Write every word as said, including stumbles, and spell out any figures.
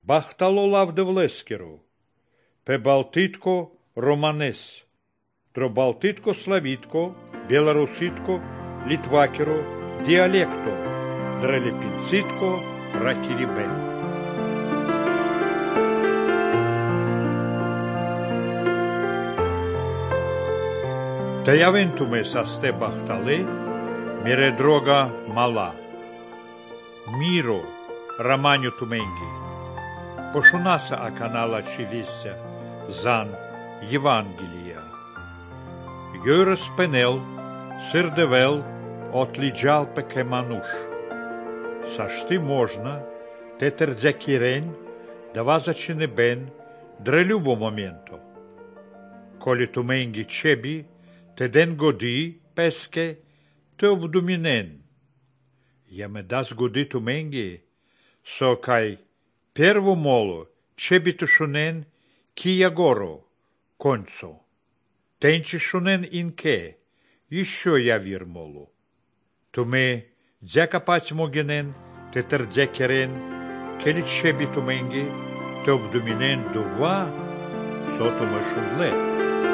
Бахтало лавдевлескеру, пе Балтитко романес, тро Балтитко славитко, белоруситко, литвакеро, диалекто, дрелепинцитко, ракирибен. Таявентуме састе бахтале, мире дрога мала. Миро, романю туменги. Пошунаса аканала чивися, зан Евангелия. Йорас пенел, сырдевел, отлиджал пеке мануш. Сашти можно, тетер дзякирен, дава зачинебен, дре любо моменто. Коли туменги чеби, те ден годи, песке, те обдуминен. Яме дас годи туменги, со кай перво моло, чеби тушунен, кия горо, концо. Тенчи шунен инке, еще я вир молу. Туме дзяка пать могенен, те тер дзякерен, кели чеби туменги, те обдуминен дува, со туме шундле.